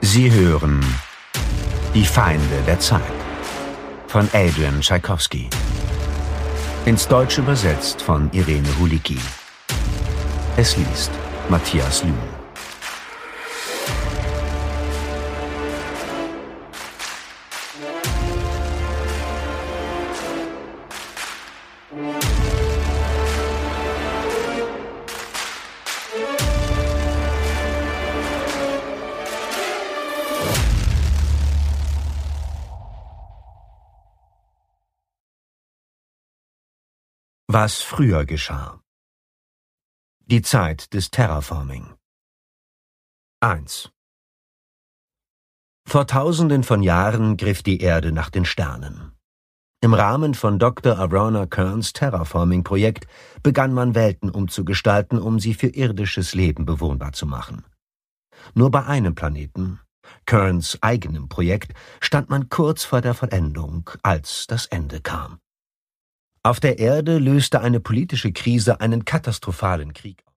Sie hören Die Feinde der Zeit von Adrian Tchaikovsky. Ins Deutsche übersetzt von Irene Hulicki. Es liest Matthias Lühm. Was früher geschah. Die Zeit des Terraforming. 1. Vor Tausenden von Jahren griff die Erde nach den Sternen. Im Rahmen von Dr. Arona Kerns Terraforming-Projekt begann man Welten umzugestalten, um sie für irdisches Leben bewohnbar zu machen. Nur bei einem Planeten, Kerns eigenem Projekt, stand man kurz vor der Vollendung, als das Ende kam. Auf der Erde löste eine politische Krise einen katastrophalen Krieg aus.